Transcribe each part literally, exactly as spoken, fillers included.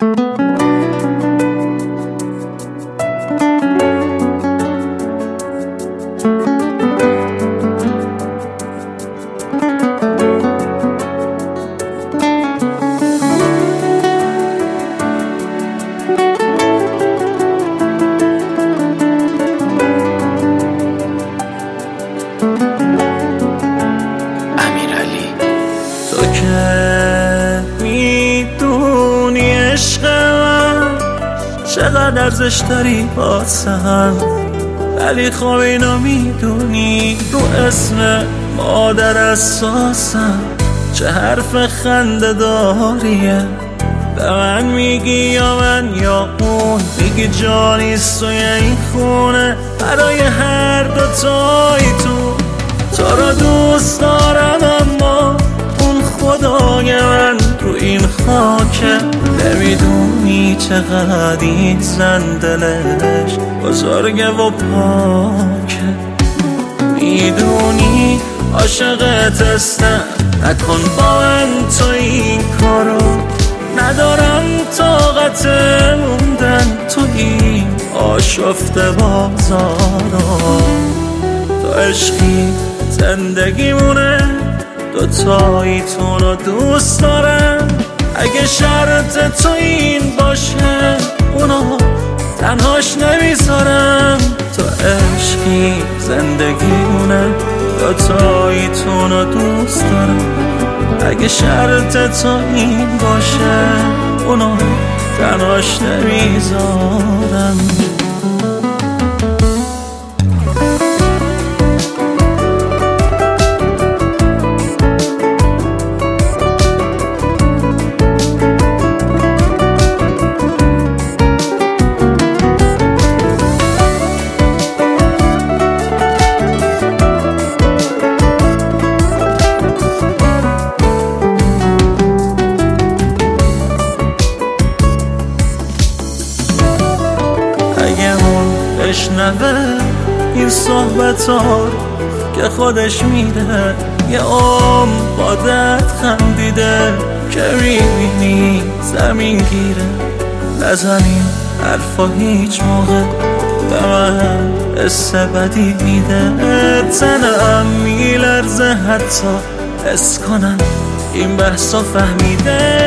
چقدر ارزش داری واسم، ولی خب اینو میدونی رو اسم مادر اساسم چه حرف خنده داریه. به من میگی یا من یا اون، میگی جانیست توی این خونه برای هر دوتای تو. تو رو دوست دارم اما اون خدای من رو این خاکه. نمیدونی چقدر این زن دلش بزرگه و پاکه. میدونی عاشقت هستم، نکن با من تو این کارو. ندارم طاقت موندن تو این آشفته بازارو. تو عشقی زندگیمونه، دوتاییتون رو دوست دارم. اگه شرط تو این باشه اونو تنهاش نمیذارم. تو عشقی زندگیمونه، دوتاییتون رو دوست دارم. اگه شرط تو این باشه اونو تنهاش نمیذارم. بشنوه این صحبت ها که خودش میده، یه عمر با درد خندیده که میبینی زمین گیره. نزنیم حرفا هیچ موقع به من حس بدی میده. تنم میلرزه حتی حس کنم این بحثا فهمیده.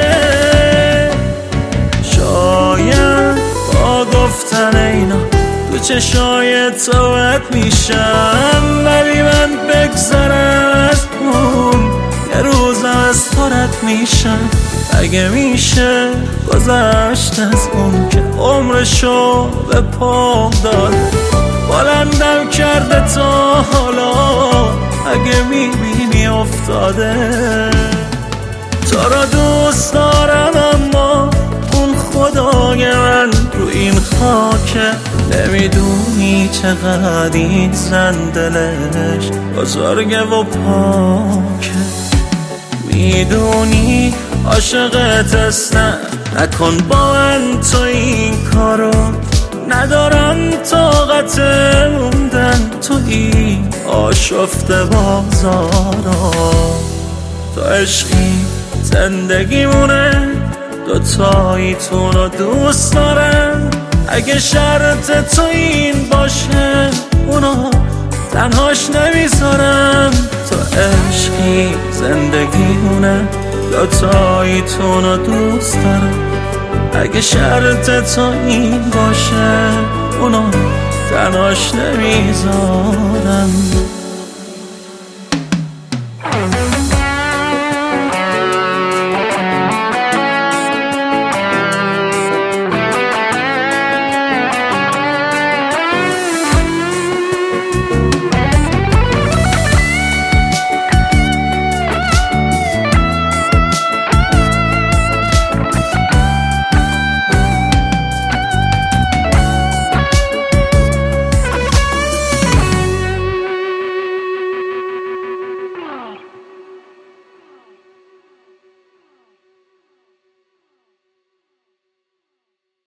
شاید با گفتن اینا تو چشای توت میشم، ولی من بگذرم از اون یه روزم از تو رد میشم. اگه میشه گذشت از اون که عمرشو به پام داد، بلندم کرده تا حالا اگه میبینی افتاده. تو رو دوست دارم اما اون خدای من رو این خاکه. نمیدونی چقدر این زن دلش بزرگه و پاکه. میدونی عاشقت هستم، نکن با من تو این کارو. ندارم طاقت موندن تو این آشفته بازارو. تو عشقی زندگیمونه، دوتاییتون رو دوست دارم. اگه شرط تو این باشه اونو تنهاش نمیذارم. تو عشقی زندگیمونه، دوتاییتون رو دوست دارم. اگه شرط تو این باشه اونو تنهاش نمیذارم.